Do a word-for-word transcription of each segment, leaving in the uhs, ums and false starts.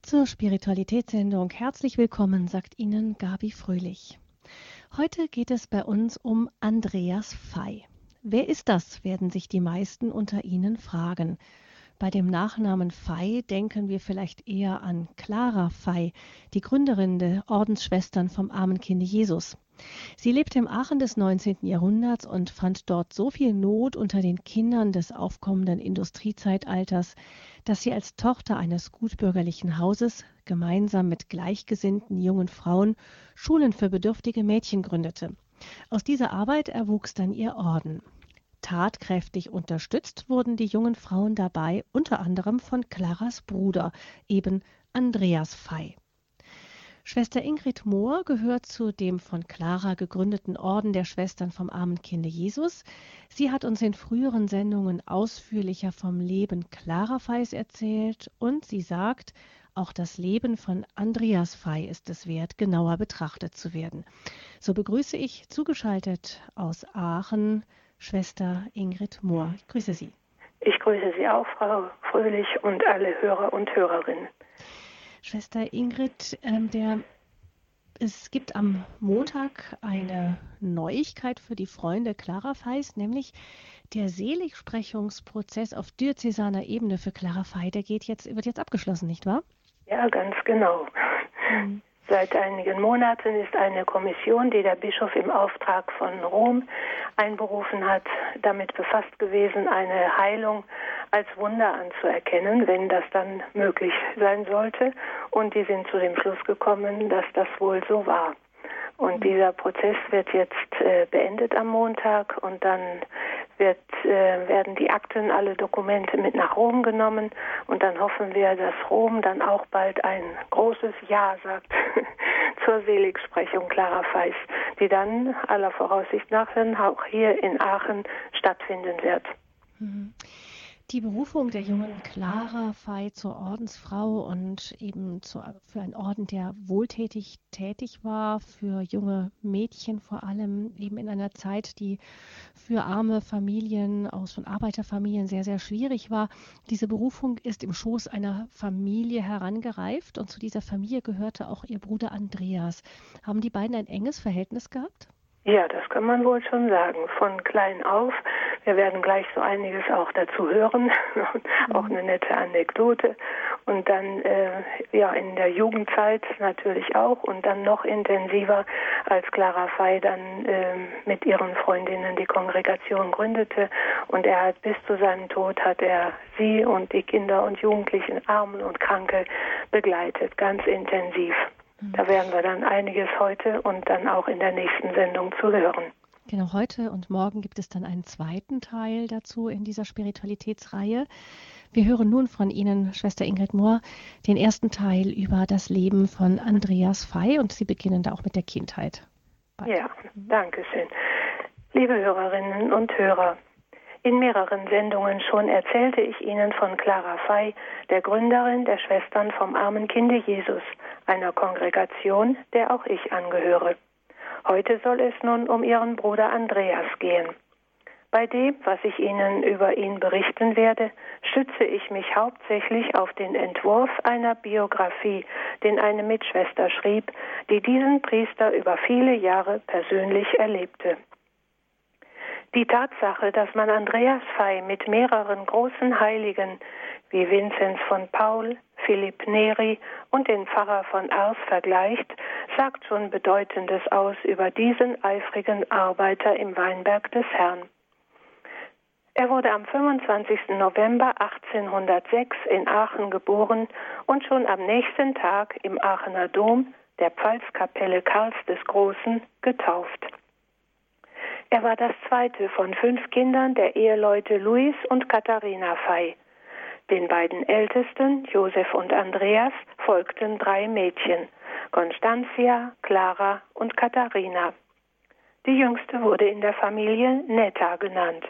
Zur Spiritualitätssendung herzlich willkommen, sagt Ihnen Gabi Fröhlich. Heute geht es bei uns um Andreas Fey. Wer ist das, werden sich die meisten unter Ihnen fragen. Bei dem Nachnamen Fey denken wir vielleicht eher an Clara Fey, die Gründerin der Ordensschwestern vom Armen Kinde Jesus. Sie lebte im Aachen des neunzehnten Jahrhunderts und fand dort so viel Not unter den Kindern des aufkommenden Industriezeitalters, dass sie als Tochter eines gutbürgerlichen Hauses gemeinsam mit gleichgesinnten jungen Frauen Schulen für bedürftige Mädchen gründete. Aus dieser Arbeit erwuchs dann ihr Orden. Tatkräftig unterstützt wurden die jungen Frauen dabei unter anderem von Claras Bruder, eben Andreas Fey. Schwester Ingrid Mohr gehört zu dem von Clara gegründeten Orden der Schwestern vom Armen Kinde Jesus. Sie hat uns in früheren Sendungen ausführlicher vom Leben Clara Feys erzählt und sie sagt, auch das Leben von Andreas Fey ist es wert, genauer betrachtet zu werden. So begrüße ich zugeschaltet aus Aachen Schwester Ingrid Mohr. Ich grüße Sie. Ich grüße Sie auch, Frau Fröhlich, und alle Hörer und Hörerinnen. Schwester Ingrid, ähm, der, es gibt am Montag eine Neuigkeit für die Freunde Clara Feys, nämlich der Seligsprechungsprozess auf diözesaner Ebene für Clara Fey, der geht jetzt, wird jetzt abgeschlossen, nicht wahr? Ja, ganz genau. Mhm. Seit einigen Monaten ist eine Kommission, die der Bischof im Auftrag von Rom einberufen hat, damit befasst gewesen, eine Heilung als Wunder anzuerkennen, wenn das dann möglich sein sollte. Und die sind zu dem Schluss gekommen, dass das wohl so war. Und dieser Prozess wird jetzt äh, beendet am Montag und dann wird, äh, werden die Akten, alle Dokumente mit nach Rom genommen und dann hoffen wir, dass Rom dann auch bald ein großes Ja sagt zur Seligsprechung Clara Feys, die dann aller Voraussicht nach dann auch hier in Aachen stattfinden wird. Mhm. Die Berufung der jungen Clara Fey zur Ordensfrau und eben zu, für einen Orden, der wohltätig tätig war, für junge Mädchen vor allem, eben in einer Zeit, die für arme Familien aus von Arbeiterfamilien sehr, sehr schwierig war. Diese Berufung ist im Schoß einer Familie herangereift und zu dieser Familie gehörte auch ihr Bruder Andreas. Haben die beiden ein enges Verhältnis gehabt? Ja, das kann man wohl schon sagen. Von klein auf. Wir werden gleich so einiges auch dazu hören. Auch eine nette Anekdote. Und dann äh, ja in der Jugendzeit natürlich auch. Und dann noch intensiver, als Clara Fey dann äh, mit ihren Freundinnen die Kongregation gründete. Und er hat bis zu seinem Tod hat er sie und die Kinder und Jugendlichen, Armen und Kranke begleitet, ganz intensiv. Da werden wir dann einiges heute und dann auch in der nächsten Sendung zu hören. Genau, heute und morgen gibt es dann einen zweiten Teil dazu in dieser Spiritualitätsreihe. Wir hören nun von Ihnen, Schwester Ingrid Mohr, den ersten Teil über das Leben von Andreas Fey und Sie beginnen da auch mit der Kindheit. Bald. Ja, danke schön. Liebe Hörerinnen und Hörer, in mehreren Sendungen schon erzählte ich Ihnen von Clara Fey, der Gründerin der Schwestern vom Armen Kinde Jesus, einer Kongregation, der auch ich angehöre. Heute soll es nun um ihren Bruder Andreas gehen. Bei dem, was ich Ihnen über ihn berichten werde, stütze ich mich hauptsächlich auf den Entwurf einer Biografie, den eine Mitschwester schrieb, die diesen Priester über viele Jahre persönlich erlebte. Die Tatsache, dass man Andreas Fey mit mehreren großen Heiligen wie Vinzenz von Paul, Philipp Neri und den Pfarrer von Ars vergleicht, sagt schon Bedeutendes aus über diesen eifrigen Arbeiter im Weinberg des Herrn. Er wurde am fünfundzwanzigsten November achtzehnhundertsechs in Aachen geboren und schon am nächsten Tag im Aachener Dom, der Pfalzkapelle Karls des Großen, getauft. Er war das zweite von fünf Kindern der Eheleute Louis und Katharina Fey. Den beiden Ältesten, Josef und Andreas, folgten drei Mädchen, Constantia, Clara und Katharina. Die jüngste wurde in der Familie Netta genannt.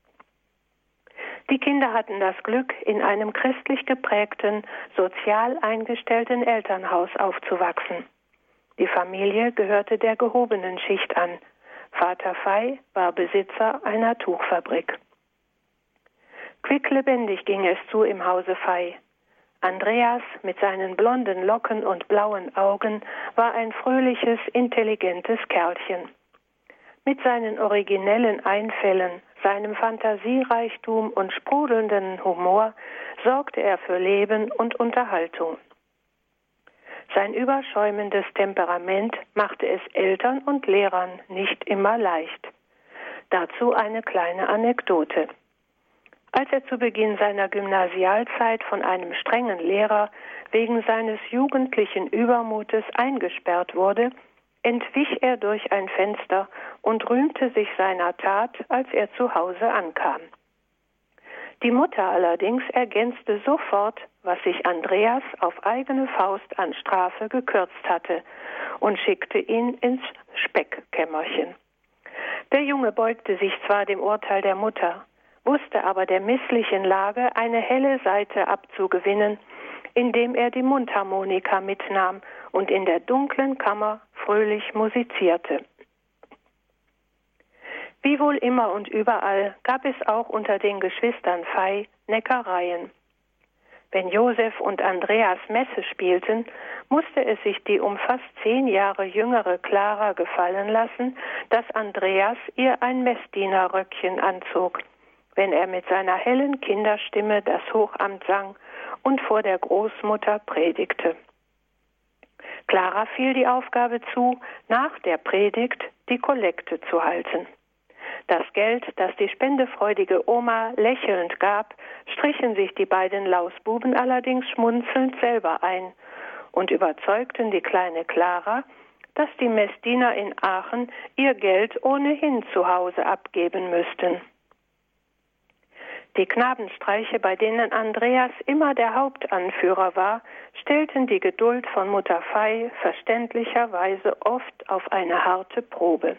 Die Kinder hatten das Glück, in einem christlich geprägten, sozial eingestellten Elternhaus aufzuwachsen. Die Familie gehörte der gehobenen Schicht an. Vater Fey war Besitzer einer Tuchfabrik. Quicklebendig ging es zu im Hause Fey. Andreas mit seinen blonden Locken und blauen Augen war ein fröhliches, intelligentes Kerlchen. Mit seinen originellen Einfällen, seinem Fantasiereichtum und sprudelnden Humor sorgte er für Leben und Unterhaltung. Sein überschäumendes Temperament machte es Eltern und Lehrern nicht immer leicht. Dazu eine kleine Anekdote. Als er zu Beginn seiner Gymnasialzeit von einem strengen Lehrer wegen seines jugendlichen Übermutes eingesperrt wurde, entwich er durch ein Fenster und rühmte sich seiner Tat, als er zu Hause ankam. Die Mutter allerdings ergänzte sofort, was sich Andreas auf eigene Faust an Strafe gekürzt hatte, und schickte ihn ins Speckkämmerchen. Der Junge beugte sich zwar dem Urteil der Mutter, wusste aber der misslichen Lage eine helle Seite abzugewinnen, indem er die Mundharmonika mitnahm und in der dunklen Kammer fröhlich musizierte. Wie wohl immer und überall gab es auch unter den Geschwistern Fey Neckereien. Wenn Josef und Andreas Messe spielten, musste es sich die um fast zehn Jahre jüngere Clara gefallen lassen, dass Andreas ihr ein Messdienerröckchen anzog, wenn er mit seiner hellen Kinderstimme das Hochamt sang und vor der Großmutter predigte. Clara fiel die Aufgabe zu, nach der Predigt die Kollekte zu halten. Das Geld, das die spendefreudige Oma lächelnd gab, strichen sich die beiden Lausbuben allerdings schmunzelnd selber ein und überzeugten die kleine Clara, dass die Messdiener in Aachen ihr Geld ohnehin zu Hause abgeben müssten. Die Knabenstreiche, bei denen Andreas immer der Hauptanführer war, stellten die Geduld von Mutter Fey verständlicherweise oft auf eine harte Probe.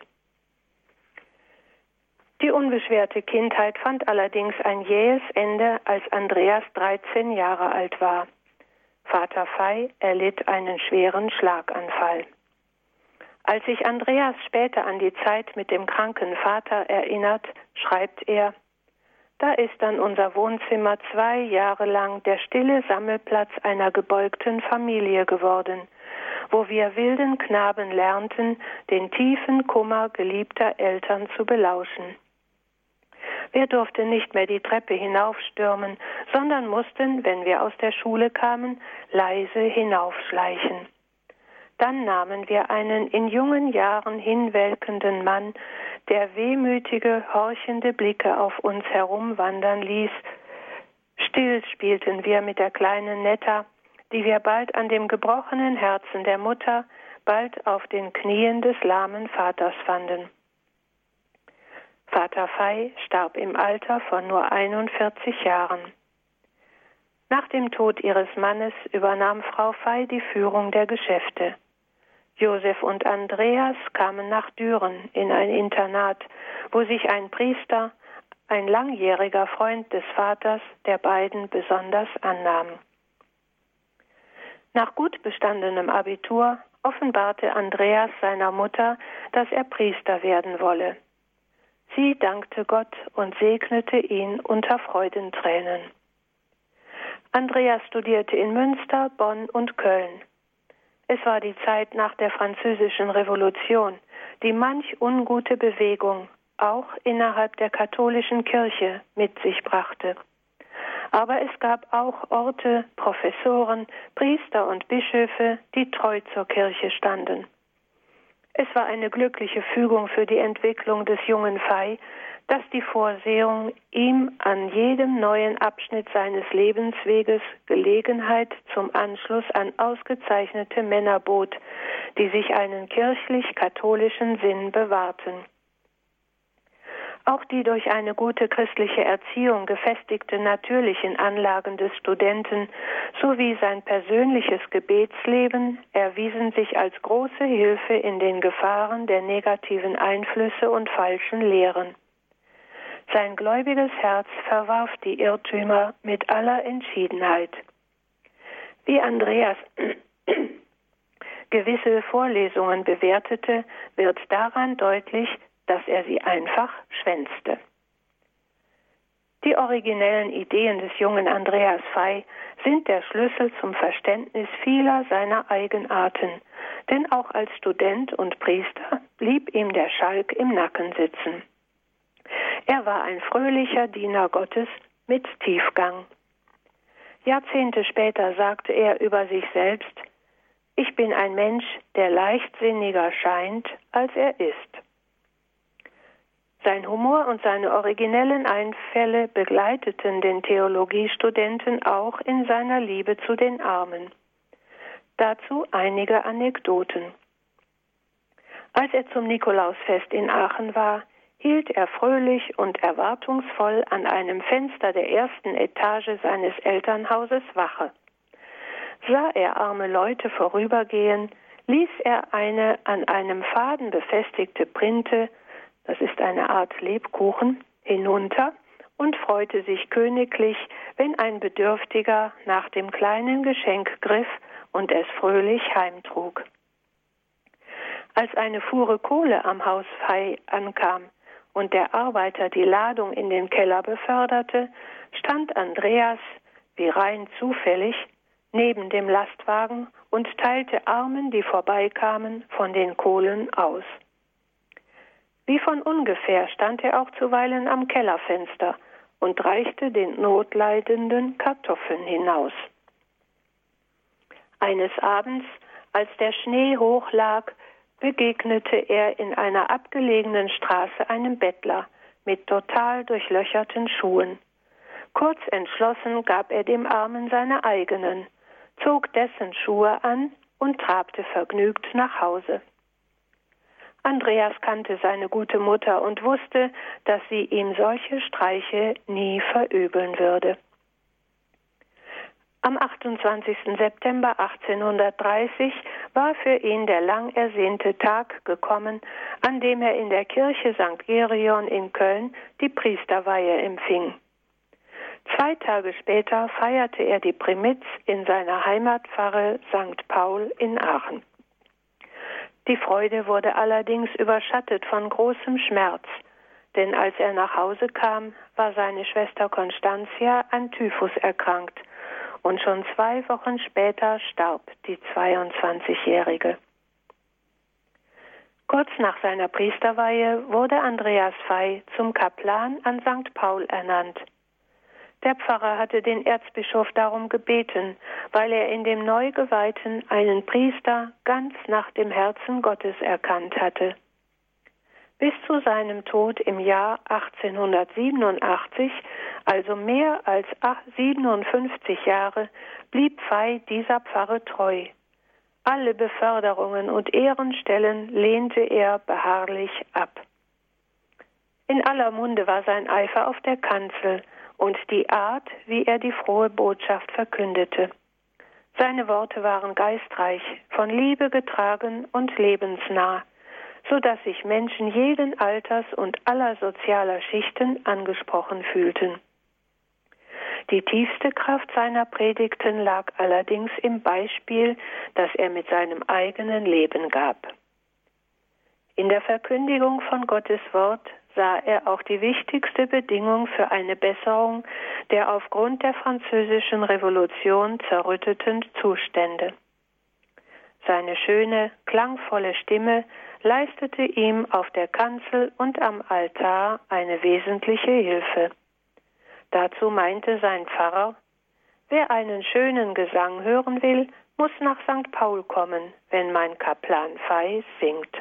Die unbeschwerte Kindheit fand allerdings ein jähes Ende, als Andreas dreizehn Jahre alt war. Vater Fey erlitt einen schweren Schlaganfall. Als sich Andreas später an die Zeit mit dem kranken Vater erinnert, schreibt er: Da ist dann unser Wohnzimmer zwei Jahre lang der stille Sammelplatz einer gebeugten Familie geworden, wo wir wilden Knaben lernten, den tiefen Kummer geliebter Eltern zu belauschen. Wir durften nicht mehr die Treppe hinaufstürmen, sondern mussten, wenn wir aus der Schule kamen, leise hinaufschleichen. Dann nahmen wir einen in jungen Jahren hinwelkenden Mann, der wehmütige, horchende Blicke auf uns herumwandern ließ. Still spielten wir mit der kleinen Netta, die wir bald an dem gebrochenen Herzen der Mutter, bald auf den Knien des lahmen Vaters fanden. Vater Fey starb im Alter von nur einundvierzig Jahren. Nach dem Tod ihres Mannes übernahm Frau Fey die Führung der Geschäfte. Josef und Andreas kamen nach Düren in ein Internat, wo sich ein Priester, ein langjähriger Freund des Vaters, der beiden besonders annahm. Nach gut bestandenem Abitur offenbarte Andreas seiner Mutter, dass er Priester werden wolle. Sie dankte Gott und segnete ihn unter Freudentränen. Andreas studierte in Münster, Bonn und Köln. Es war die Zeit nach der Französischen Revolution, die manch ungute Bewegung auch innerhalb der katholischen Kirche mit sich brachte. Aber es gab auch Orte, Professoren, Priester und Bischöfe, die treu zur Kirche standen. Es war eine glückliche Fügung für die Entwicklung des jungen Fey, dass die Vorsehung ihm an jedem neuen Abschnitt seines Lebensweges Gelegenheit zum Anschluss an ausgezeichnete Männer bot, die sich einen kirchlich-katholischen Sinn bewahrten. Auch die durch eine gute christliche Erziehung gefestigten natürlichen Anlagen des Studenten sowie sein persönliches Gebetsleben erwiesen sich als große Hilfe in den Gefahren der negativen Einflüsse und falschen Lehren. Sein gläubiges Herz verwarf die Irrtümer mit aller Entschiedenheit. Wie Andreas gewisse Vorlesungen bewertete, wird daran deutlich, dass er sie einfach schwänzte. Die originellen Ideen des jungen Andreas Fey sind der Schlüssel zum Verständnis vieler seiner Eigenarten, denn auch als Student und Priester blieb ihm der Schalk im Nacken sitzen. Er war ein fröhlicher Diener Gottes mit Tiefgang. Jahrzehnte später sagte er über sich selbst: Ich bin ein Mensch, der leichtsinniger scheint, als er ist. Sein Humor und seine originellen Einfälle begleiteten den Theologiestudenten auch in seiner Liebe zu den Armen. Dazu einige Anekdoten. Als er zum Nikolausfest in Aachen war, hielt er fröhlich und erwartungsvoll an einem Fenster der ersten Etage seines Elternhauses Wache. Sah er arme Leute vorübergehen, ließ er eine an einem Faden befestigte Printe, das ist eine Art Lebkuchen, hinunter und freute sich königlich, wenn ein Bedürftiger nach dem kleinen Geschenk griff und es fröhlich heimtrug. Als eine Fuhre Kohle am Haus Fey ankam und der Arbeiter die Ladung in den Keller beförderte, stand Andreas, wie rein zufällig, neben dem Lastwagen und teilte Armen, die vorbeikamen, von den Kohlen aus. Wie von ungefähr stand er auch zuweilen am Kellerfenster und reichte den Notleidenden Kartoffeln hinaus. Eines Abends, als der Schnee hoch lag, begegnete er in einer abgelegenen Straße einem Bettler mit total durchlöcherten Schuhen. Kurz entschlossen gab er dem Armen seine eigenen, zog dessen Schuhe an und trabte vergnügt nach Hause. Andreas kannte seine gute Mutter und wusste, dass sie ihm solche Streiche nie verübeln würde. Am achtundzwanzigsten September achtzehnhundertdreißig war für ihn der lang ersehnte Tag gekommen, an dem er in der Kirche Sankt Gereon in Köln die Priesterweihe empfing. Zwei Tage später feierte er die Primitz in seiner Heimatpfarre Sankt Paul in Aachen. Die Freude wurde allerdings überschattet von großem Schmerz, denn als er nach Hause kam, war seine Schwester Constantia an Typhus erkrankt und schon zwei Wochen später starb die zweiundzwanzigjährige. Kurz nach seiner Priesterweihe wurde Andreas Fey zum Kaplan an Sankt Paul ernannt. Der Pfarrer hatte den Erzbischof darum gebeten, weil er in dem Neugeweihten einen Priester ganz nach dem Herzen Gottes erkannt hatte. Bis zu seinem Tod im Jahr achtzehnhundertsiebenundachtzig, also mehr als siebenundfünfzig Jahre, blieb Fey dieser Pfarre treu. Alle Beförderungen und Ehrenstellen lehnte er beharrlich ab. In aller Munde war sein Eifer auf der Kanzel und die Art, wie er die frohe Botschaft verkündete. Seine Worte waren geistreich, von Liebe getragen und lebensnah, so dass sich Menschen jeden Alters und aller sozialer Schichten angesprochen fühlten. Die tiefste Kraft seiner Predigten lag allerdings im Beispiel, das er mit seinem eigenen Leben gab. In der Verkündigung von Gottes Wort sah er auch die wichtigste Bedingung für eine Besserung der aufgrund der Französischen Revolution zerrütteten Zustände. Seine schöne, klangvolle Stimme leistete ihm auf der Kanzel und am Altar eine wesentliche Hilfe. Dazu meinte sein Pfarrer: Wer einen schönen Gesang hören will, muss nach Sankt Paul kommen, wenn mein Kaplan Fey singt.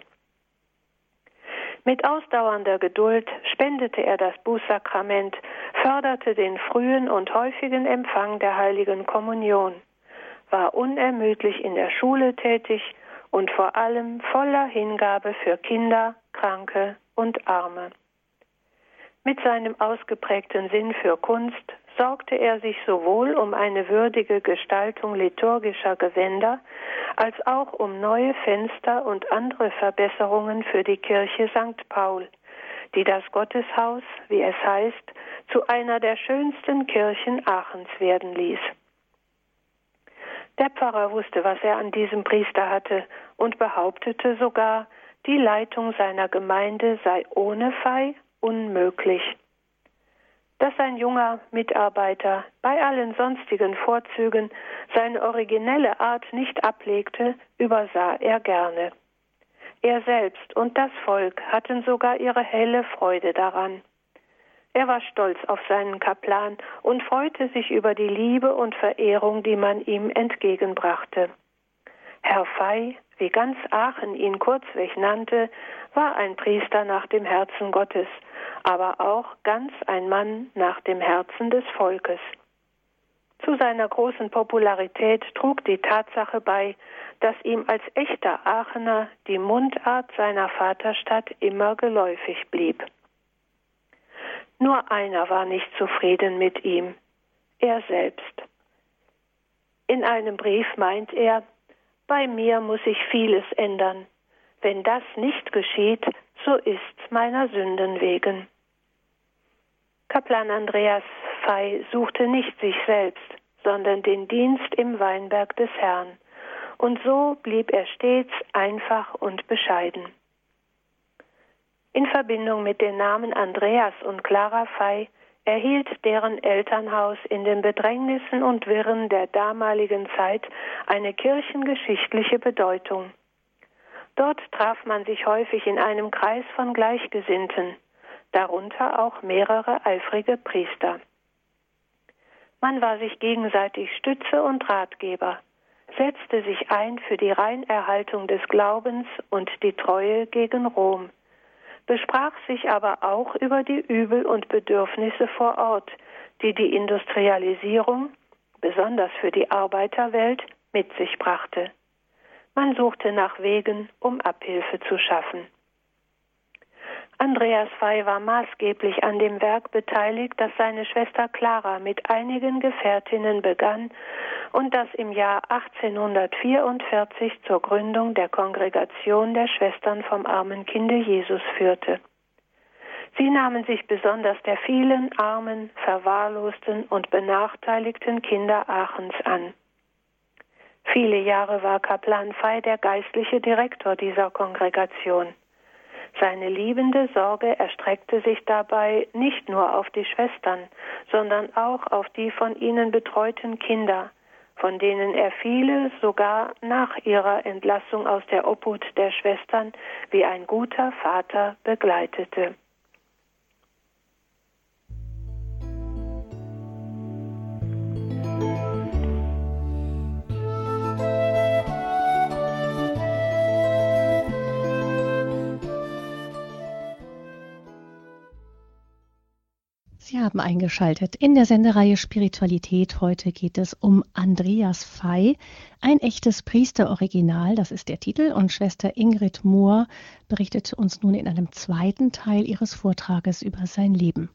Mit ausdauernder Geduld spendete er das Bußsakrament, förderte den frühen und häufigen Empfang der Heiligen Kommunion, war unermüdlich in der Schule tätig und vor allem voller Hingabe für Kinder, Kranke und Arme. Mit seinem ausgeprägten Sinn für Kunst sorgte er sich sowohl um eine würdige Gestaltung liturgischer Gewänder als auch um neue Fenster und andere Verbesserungen für die Kirche Sankt Paul, die das Gotteshaus, wie es heißt, zu einer der schönsten Kirchen Aachens werden ließ. Der Pfarrer wusste, was er an diesem Priester hatte und behauptete sogar, die Leitung seiner Gemeinde sei ohne Fey unmöglich. Dass ein junger Mitarbeiter bei allen sonstigen Vorzügen seine originelle Art nicht ablegte, übersah er gerne. Er selbst und das Volk hatten sogar ihre helle Freude daran. Er war stolz auf seinen Kaplan und freute sich über die Liebe und Verehrung, die man ihm entgegenbrachte. Herr Fey, wie ganz Aachen ihn kurzweg nannte, war ein Priester nach dem Herzen Gottes, aber auch ganz ein Mann nach dem Herzen des Volkes. Zu seiner großen Popularität trug die Tatsache bei, dass ihm als echter Aachener die Mundart seiner Vaterstadt immer geläufig blieb. Nur einer war nicht zufrieden mit ihm, er selbst. In einem Brief meint er: Bei mir muss ich vieles ändern. Wenn das nicht geschieht, so ist's meiner Sünden wegen. Kaplan Andreas Fey suchte nicht sich selbst, sondern den Dienst im Weinberg des Herrn. Und so blieb er stets einfach und bescheiden. In Verbindung mit den Namen Andreas und Clara Fey erhielt deren Elternhaus in den Bedrängnissen und Wirren der damaligen Zeit eine kirchengeschichtliche Bedeutung. Dort traf man sich häufig in einem Kreis von Gleichgesinnten, darunter auch mehrere eifrige Priester. Man war sich gegenseitig Stütze und Ratgeber, setzte sich ein für die Reinerhaltung des Glaubens und die Treue gegen Rom, besprach sich aber auch über die Übel und Bedürfnisse vor Ort, die die Industrialisierung, besonders für die Arbeiterwelt, mit sich brachte. Man suchte nach Wegen, um Abhilfe zu schaffen. Andreas Fey war maßgeblich an dem Werk beteiligt, das seine Schwester Clara mit einigen Gefährtinnen begann und das im Jahr achtzehnhundertvierundvierzig zur Gründung der Kongregation der Schwestern vom armen Kinde Jesus führte. Sie nahmen sich besonders der vielen armen, verwahrlosten und benachteiligten Kinder Aachens an. Viele Jahre war Kaplan Fey der geistliche Direktor dieser Kongregation. Seine liebende Sorge erstreckte sich dabei nicht nur auf die Schwestern, sondern auch auf die von ihnen betreuten Kinder, von denen er viele sogar nach ihrer Entlassung aus der Obhut der Schwestern wie ein guter Vater begleitete. Sie haben eingeschaltet in der Sendereihe Spiritualität. Heute geht es um Andreas Fey, ein echtes Priesteroriginal, das ist der Titel. Und Schwester Ingrid Mohr berichtet uns nun in einem zweiten Teil ihres Vortrages über sein Leben.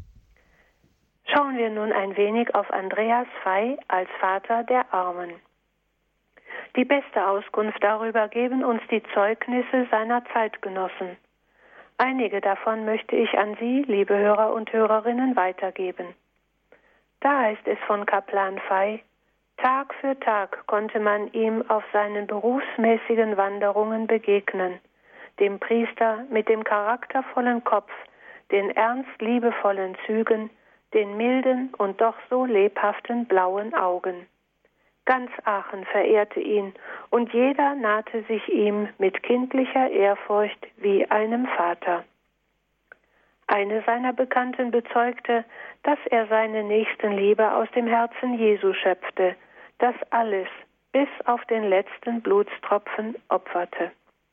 Schauen wir nun ein wenig auf Andreas Fey als Vater der Armen. Die beste Auskunft darüber geben uns die Zeugnisse seiner Zeitgenossen. Einige davon möchte ich an Sie, liebe Hörer und Hörerinnen, weitergeben. Da heißt es von Kaplan Fey: Tag für Tag konnte man ihm auf seinen berufsmäßigen Wanderungen begegnen, dem Priester mit dem charaktervollen Kopf, den ernst liebevollen Zügen, den milden und doch so lebhaften blauen Augen. Ganz Aachen verehrte ihn, und jeder nahte sich ihm mit kindlicher Ehrfurcht wie einem Vater. Eine seiner Bekannten bezeugte, dass er seine Nächstenliebe aus dem Herzen Jesu schöpfte, das alles bis auf den letzten Blutstropfen opferte.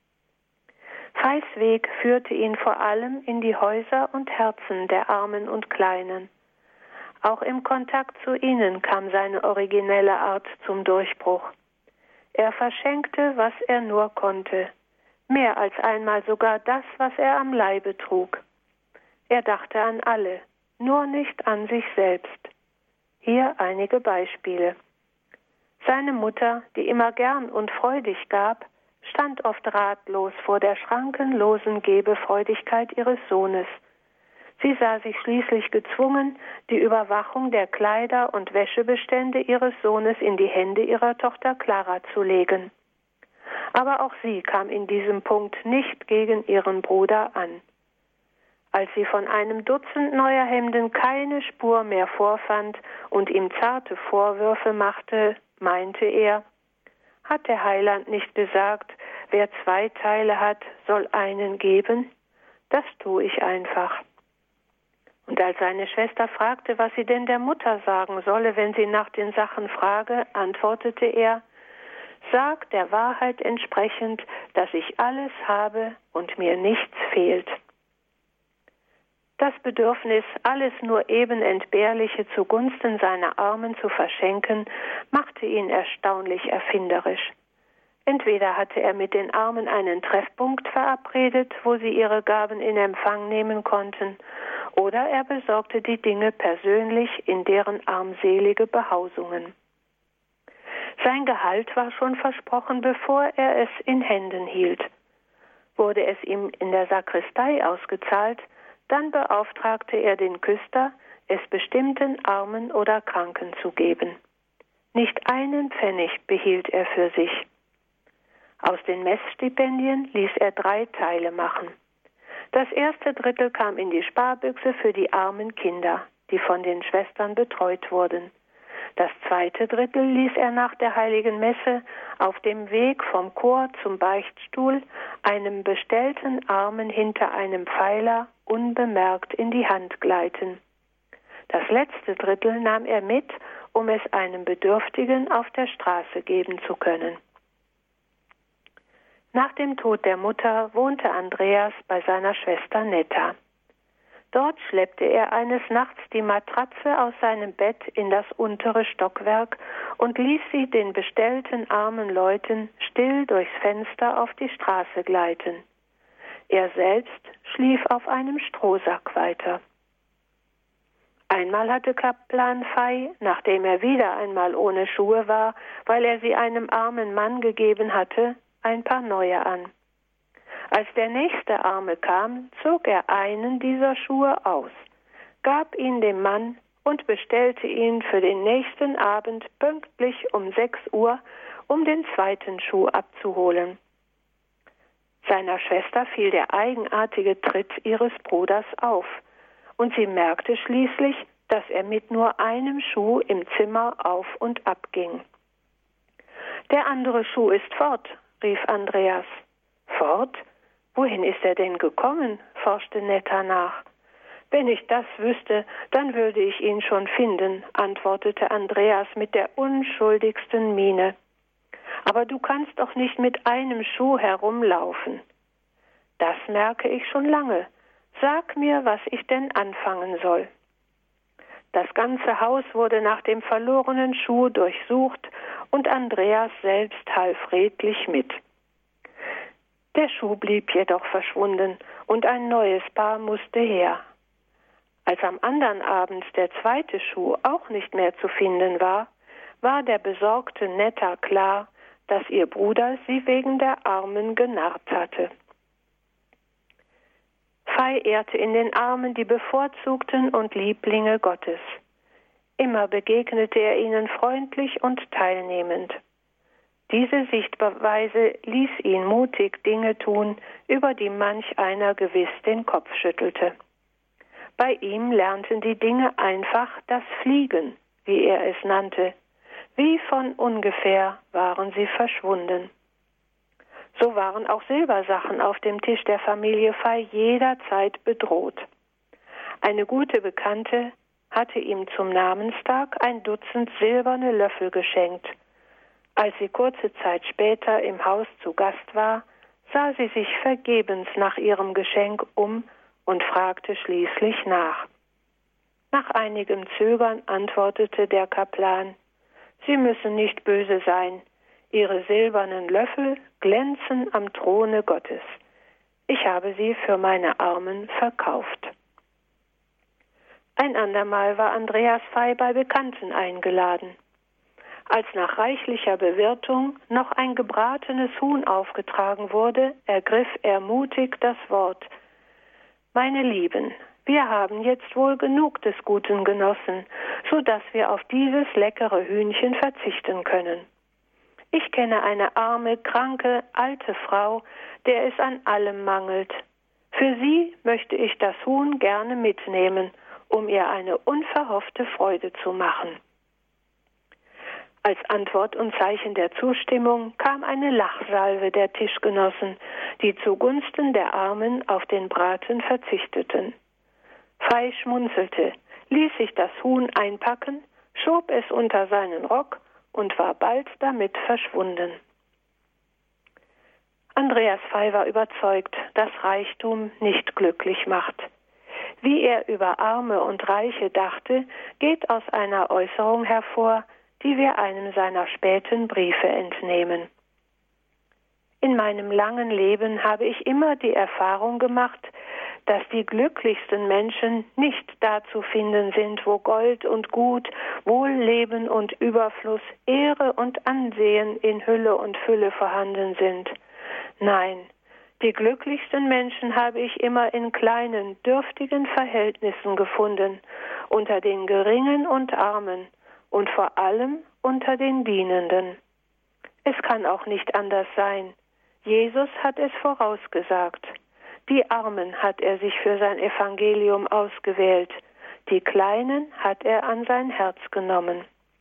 Feys Weg führte ihn vor allem in die Häuser und Herzen der Armen und Kleinen. Auch im Kontakt zu ihnen kam seine originelle Art zum Durchbruch. Er verschenkte, was er nur konnte, mehr als einmal sogar das, was er am Leibe trug. Er dachte an alle, nur nicht an sich selbst. Hier einige Beispiele. Seine Mutter, die immer gern und freudig gab, stand oft ratlos vor der schrankenlosen Gebefreudigkeit ihres Sohnes. Sie sah sich schließlich gezwungen, die Überwachung der Kleider- und Wäschebestände ihres Sohnes in die Hände ihrer Tochter Clara zu legen. Aber auch sie kam in diesem Punkt nicht gegen ihren Bruder an. Als sie von einem Dutzend neuer Hemden keine Spur mehr vorfand und ihm zarte Vorwürfe machte, meinte er, hat der Heiland nicht gesagt, wer zwei Teile hat, soll einen geben? Das tue ich einfach. Und als seine Schwester fragte, was sie denn der Mutter sagen solle, wenn sie nach den Sachen frage, antwortete er, sag der Wahrheit entsprechend, dass ich alles habe und mir nichts fehlt. Das Bedürfnis, alles nur eben Entbehrliche zugunsten seiner Armen zu verschenken, machte ihn erstaunlich erfinderisch. Entweder hatte er mit den Armen einen Treffpunkt verabredet, wo sie ihre Gaben in Empfang nehmen konnten, oder er besorgte die Dinge persönlich in deren armselige Behausungen. Sein Gehalt war schon versprochen, bevor er es in Händen hielt. Wurde es ihm in der Sakristei ausgezahlt, dann beauftragte er den Küster, es bestimmten Armen oder Kranken zu geben. Nicht einen Pfennig behielt er für sich. Aus den Messstipendien ließ er drei Teile machen. Das erste Drittel kam in die Sparbüchse für die armen Kinder, die von den Schwestern betreut wurden. Das zweite Drittel ließ er nach der heiligen Messe auf dem Weg vom Chor zum Beichtstuhl einem bestellten Armen hinter einem Pfeiler unbemerkt in die Hand gleiten. Das letzte Drittel nahm er mit, um es einem Bedürftigen auf der Straße geben zu können. Nach dem Tod der Mutter wohnte Andreas bei seiner Schwester Netta. Dort schleppte er eines Nachts die Matratze aus seinem Bett in das untere Stockwerk und ließ sie den bestellten armen Leuten still durchs Fenster auf die Straße gleiten. Er selbst schlief auf einem Strohsack weiter. Einmal hatte Kaplan Fei, nachdem er wieder einmal ohne Schuhe war, weil er sie einem armen Mann gegeben hatte, ein paar neue an. Als der nächste Arme kam, zog er einen dieser Schuhe aus, gab ihn dem Mann und bestellte ihn für den nächsten Abend pünktlich um sechs Uhr, um den zweiten Schuh abzuholen. Seiner Schwester fiel der eigenartige Tritt ihres Bruders auf, und sie merkte schließlich, dass er mit nur einem Schuh im Zimmer auf und ab ging. »Der andere Schuh ist fort«, rief Andreas. »Fort? Wohin ist er denn gekommen?« forschte Netta nach. »Wenn ich das wüsste, dann würde ich ihn schon finden«, antwortete Andreas mit der unschuldigsten Miene. »Aber du kannst doch nicht mit einem Schuh herumlaufen.« »Das merke ich schon lange. Sag mir, was ich denn anfangen soll.« Das ganze Haus wurde nach dem verlorenen Schuh durchsucht und Andreas selbst half redlich mit. Der Schuh blieb jedoch verschwunden und ein neues Paar musste her. Als am anderen Abend der zweite Schuh auch nicht mehr zu finden war, war der besorgten Netta klar, dass ihr Bruder sie wegen der Armen genarrt hatte. Fei ehrte in den Armen die Bevorzugten und Lieblinge Gottes. Immer begegnete er ihnen freundlich und teilnehmend. Diese Sichtweise ließ ihn mutig Dinge tun, über die manch einer gewiss den Kopf schüttelte. Bei ihm lernten die Dinge einfach das Fliegen, wie er es nannte. Wie von ungefähr waren sie verschwunden. So waren auch Silbersachen auf dem Tisch der Familie Fei jederzeit bedroht. Eine gute Bekannte hatte ihm zum Namenstag ein Dutzend silberne Löffel geschenkt. Als sie kurze Zeit später im Haus zu Gast war, sah sie sich vergebens nach ihrem Geschenk um und fragte schließlich nach. Nach einigem Zögern antwortete der Kaplan: »Sie müssen nicht böse sein. Ihre silbernen Löffel glänzen am Throne Gottes. Ich habe sie für meine Armen verkauft.« Ein andermal war Andreas Fei bei Bekannten eingeladen. Als nach reichlicher Bewirtung noch ein gebratenes Huhn aufgetragen wurde, ergriff er mutig das Wort. »Meine Lieben, wir haben jetzt wohl genug des Guten genossen, so dass wir auf dieses leckere Hühnchen verzichten können. Ich kenne eine arme, kranke, alte Frau, der es an allem mangelt. Für sie möchte ich das Huhn gerne mitnehmen, um ihr eine unverhoffte Freude zu machen. Als Antwort und Zeichen der Zustimmung kam eine Lachsalve der Tischgenossen, die zugunsten der Armen auf den Braten verzichteten. Fei schmunzelte, ließ sich das Huhn einpacken, schob es unter seinen Rock und war bald damit verschwunden. Andreas Fei war überzeugt, dass Reichtum nicht glücklich macht. Wie er über Arme und Reiche dachte, geht aus einer Äußerung hervor, die wir einem seiner späten Briefe entnehmen. In meinem langen Leben habe ich immer die Erfahrung gemacht, dass die glücklichsten Menschen nicht da zu finden sind, wo Gold und Gut, Wohlleben und Überfluss, Ehre und Ansehen in Hülle und Fülle vorhanden sind. Nein, die glücklichsten Menschen habe ich immer in kleinen, dürftigen Verhältnissen gefunden, unter den Geringen und Armen und vor allem unter den Dienenden. Es kann auch nicht anders sein. Jesus hat es vorausgesagt. Die Armen hat er sich für sein Evangelium ausgewählt, die Kleinen hat er an sein Herz genommen.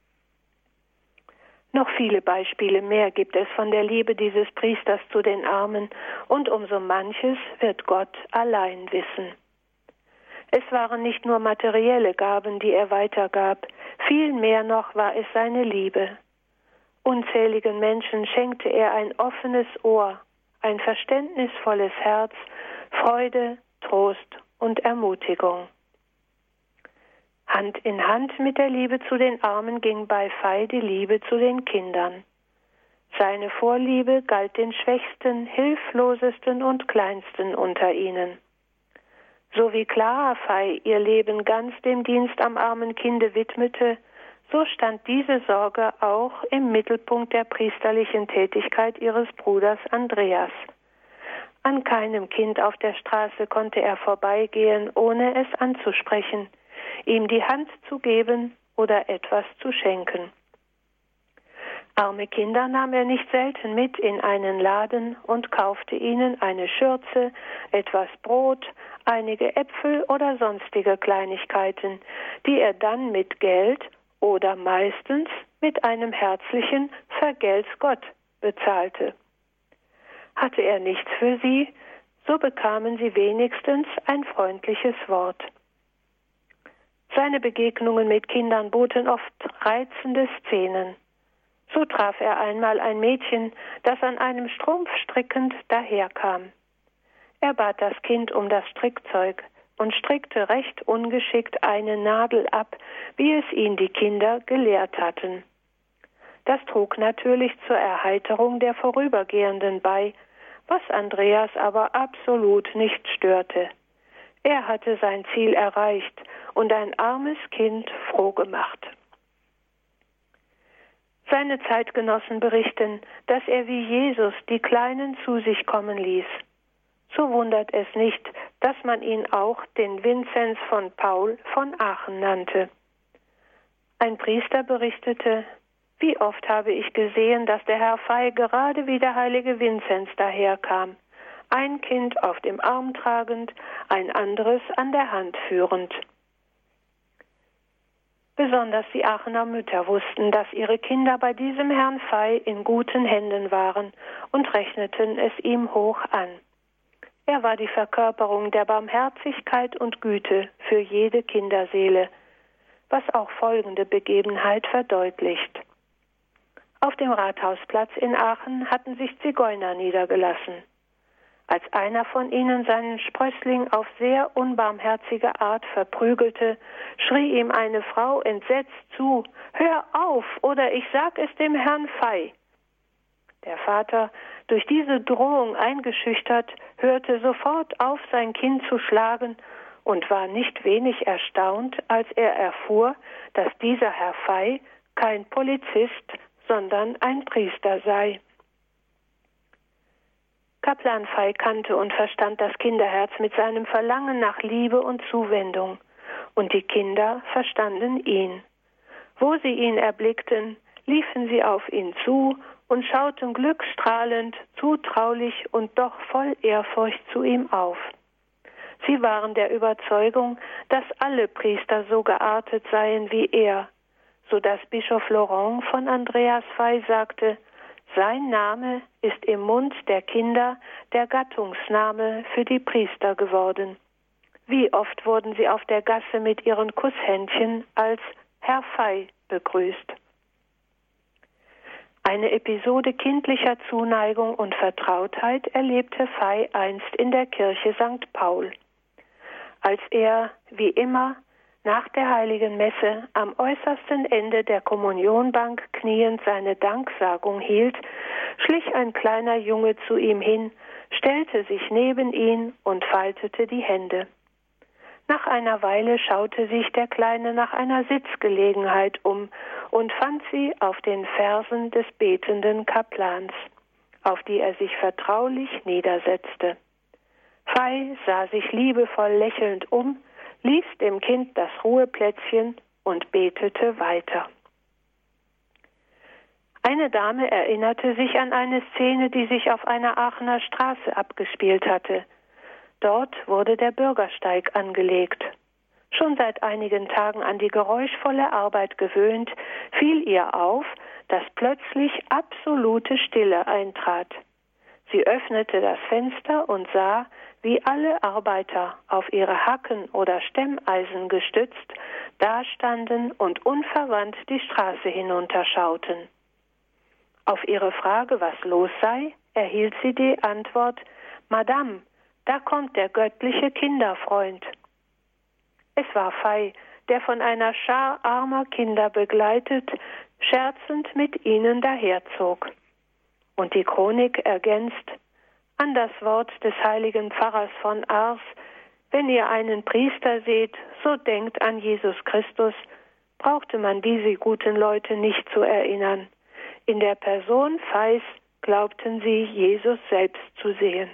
Noch viele Beispiele mehr gibt es von der Liebe dieses Priesters zu den Armen, und um so manches wird Gott allein wissen. Es waren nicht nur materielle Gaben, die er weitergab, vielmehr noch war es seine Liebe. Unzähligen Menschen schenkte er ein offenes Ohr, ein verständnisvolles Herz, Freude, Trost und Ermutigung. Hand in Hand mit der Liebe zu den Armen ging bei Fei die Liebe zu den Kindern. Seine Vorliebe galt den Schwächsten, Hilflosesten und Kleinsten unter ihnen. So wie Clara Fei ihr Leben ganz dem Dienst am armen Kinde widmete, so stand diese Sorge auch im Mittelpunkt der priesterlichen Tätigkeit ihres Bruders Andreas. An keinem Kind auf der Straße konnte er vorbeigehen, ohne es anzusprechen, ihm die Hand zu geben oder etwas zu schenken. Arme Kinder nahm er nicht selten mit in einen Laden und kaufte ihnen eine Schürze, etwas Brot, einige Äpfel oder sonstige Kleinigkeiten, die er dann mit Geld oder meistens mit einem herzlichen Vergelt's Gott bezahlte. Hatte er nichts für sie, so bekamen sie wenigstens ein freundliches Wort. Seine Begegnungen mit Kindern boten oft reizende Szenen. So traf er einmal ein Mädchen, das an einem Strumpf strickend daherkam. Er bat das Kind um das Strickzeug und strickte recht ungeschickt eine Nadel ab, wie es ihn die Kinder gelehrt hatten. Das trug natürlich zur Erheiterung der Vorübergehenden bei, was Andreas aber absolut nicht störte. Er hatte sein Ziel erreicht und ein armes Kind froh gemacht. Seine Zeitgenossen berichten, dass er wie Jesus die Kleinen zu sich kommen ließ. So wundert es nicht, dass man ihn auch den Vinzenz von Paul von Aachen nannte. Ein Priester berichtete, wie oft habe ich gesehen, dass der Herr Fei gerade wie der heilige Vinzenz daherkam, ein Kind auf dem Arm tragend, ein anderes an der Hand führend. Besonders die Aachener Mütter wussten, dass ihre Kinder bei diesem Herrn Fei in guten Händen waren und rechneten es ihm hoch an. Er war die Verkörperung der Barmherzigkeit und Güte für jede Kinderseele, was auch folgende Begebenheit verdeutlicht. Auf dem Rathausplatz in Aachen hatten sich Zigeuner niedergelassen. Als einer von ihnen seinen Sprössling auf sehr unbarmherzige Art verprügelte, schrie ihm eine Frau entsetzt zu: »Hör auf, oder ich sag es dem Herrn Fei!« Der Vater, durch diese Drohung eingeschüchtert, hörte sofort auf, sein Kind zu schlagen und war nicht wenig erstaunt, als er erfuhr, dass dieser Herr Fei kein Polizist, sondern ein Priester sei. Kaplan Fei kannte und verstand das Kinderherz mit seinem Verlangen nach Liebe und Zuwendung, und die Kinder verstanden ihn. Wo sie ihn erblickten, liefen sie auf ihn zu und schauten glückstrahlend, zutraulich und doch voll Ehrfurcht zu ihm auf. Sie waren der Überzeugung, dass alle Priester so geartet seien wie er, so dass Bischof Laurent von Andreas Fey sagte, sein Name ist im Mund der Kinder der Gattungsname für die Priester geworden. Wie oft wurden sie auf der Gasse mit ihren Kusshändchen als Herr Fey begrüßt. Eine Episode kindlicher Zuneigung und Vertrautheit erlebte Fey einst in der Kirche Sankt Paul. Als er, wie immer, nach der heiligen Messe am äußersten Ende der Kommunionbank kniend seine Danksagung hielt, schlich ein kleiner Junge zu ihm hin, stellte sich neben ihn und faltete die Hände. Nach einer Weile schaute sich der Kleine nach einer Sitzgelegenheit um und fand sie auf den Fersen des betenden Kaplans, auf die er sich vertraulich niedersetzte. Fey sah sich liebevoll lächelnd um, ließ dem Kind das Ruheplätzchen und betete weiter. Eine Dame erinnerte sich an eine Szene, die sich auf einer Aachener Straße abgespielt hatte. Dort wurde der Bürgersteig angelegt. Schon seit einigen Tagen an die geräuschvolle Arbeit gewöhnt, fiel ihr auf, dass plötzlich absolute Stille eintrat. Sie öffnete das Fenster und sah, wie alle Arbeiter auf ihre Hacken oder Stemmeisen gestützt dastanden und unverwandt die Straße hinunterschauten. Auf ihre Frage, was los sei, erhielt sie die Antwort, »Madame, da kommt der göttliche Kinderfreund.« Es war Fey, der von einer Schar armer Kinder begleitet, scherzend mit ihnen daherzog. Und die Chronik ergänzt, an das Wort des heiligen Pfarrers von Ars, wenn ihr einen Priester seht, so denkt an Jesus Christus, brauchte man diese guten Leute nicht zu erinnern. In der Person Feys glaubten sie, Jesus selbst zu sehen.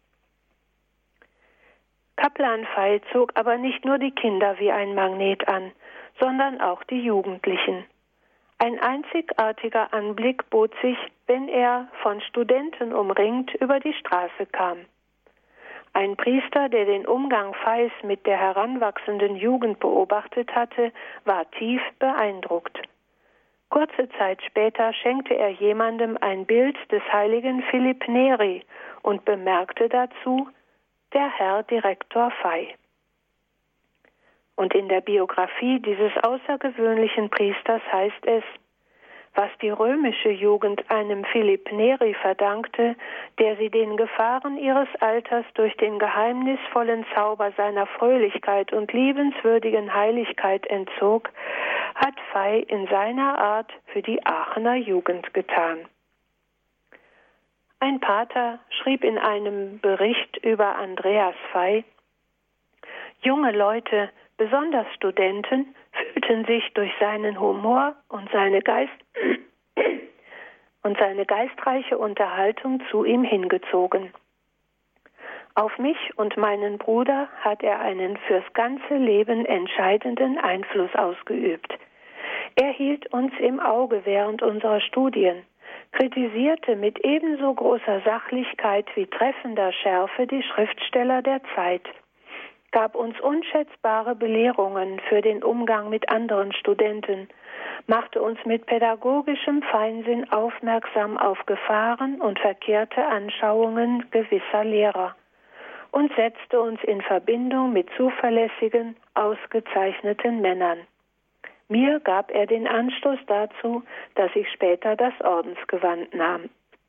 Kaplan Fey zog aber nicht nur die Kinder wie ein Magnet an, sondern auch die Jugendlichen. Ein einzigartiger Anblick bot sich, wenn er, von Studenten umringt, über die Straße kam. Ein Priester, der den Umgang Feys mit der heranwachsenden Jugend beobachtet hatte, war tief beeindruckt. Kurze Zeit später schenkte er jemandem ein Bild des heiligen Philipp Neri und bemerkte dazu, der Herr Direktor Fey. Und in der Biografie dieses außergewöhnlichen Priesters heißt es, was die römische Jugend einem Philipp Neri verdankte, der sie den Gefahren ihres Alters durch den geheimnisvollen Zauber seiner Fröhlichkeit und liebenswürdigen Heiligkeit entzog, hat Fey in seiner Art für die Aachener Jugend getan. Ein Pater schrieb in einem Bericht über Andreas Fey, junge Leute, besonders Studenten, fühlten sich durch seinen Humor und seine, Geist und seine geistreiche Unterhaltung zu ihm hingezogen. Auf mich und meinen Bruder hat er einen fürs ganze Leben entscheidenden Einfluss ausgeübt. Er hielt uns im Auge während unserer Studien, kritisierte mit ebenso großer Sachlichkeit wie treffender Schärfe die Schriftsteller der Zeit, gab uns unschätzbare Belehrungen für den Umgang mit anderen Studenten, machte uns mit pädagogischem Feinsinn aufmerksam auf Gefahren und verkehrte Anschauungen gewisser Lehrer und setzte uns in Verbindung mit zuverlässigen, ausgezeichneten Männern. Mir gab er den Anstoß dazu, dass ich später das Ordensgewand nahm.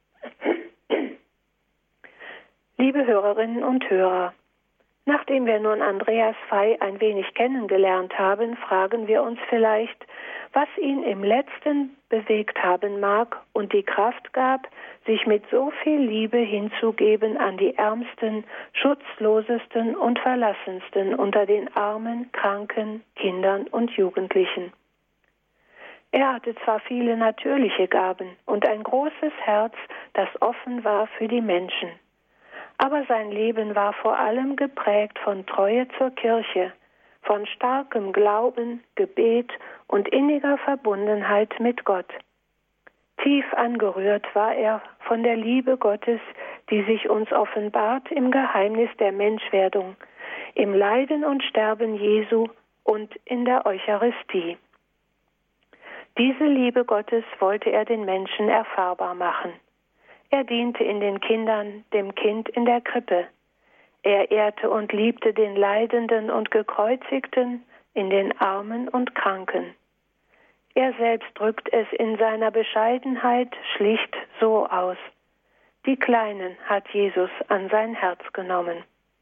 Liebe Hörerinnen und Hörer, nachdem wir nun Andreas Fey ein wenig kennengelernt haben, fragen wir uns vielleicht, was ihn im Letzten bewegt haben mag und die Kraft gab, sich mit so viel Liebe hinzugeben an die Ärmsten, Schutzlosesten und Verlassensten unter den Armen, Kranken, Kindern und Jugendlichen. Er hatte zwar viele natürliche Gaben und ein großes Herz, das offen war für die Menschen. Aber sein Leben war vor allem geprägt von Treue zur Kirche, von starkem Glauben, Gebet und inniger Verbundenheit mit Gott. Tief angerührt war er von der Liebe Gottes, die sich uns offenbart im Geheimnis der Menschwerdung, im Leiden und Sterben Jesu und in der Eucharistie. Diese Liebe Gottes wollte er den Menschen erfahrbar machen. Er diente in den Kindern, dem Kind in der Krippe. Er ehrte und liebte den Leidenden und Gekreuzigten, in den Armen und Kranken. Er selbst drückt es in seiner Bescheidenheit schlicht so aus: Die Kleinen hat Jesus an sein Herz genommen.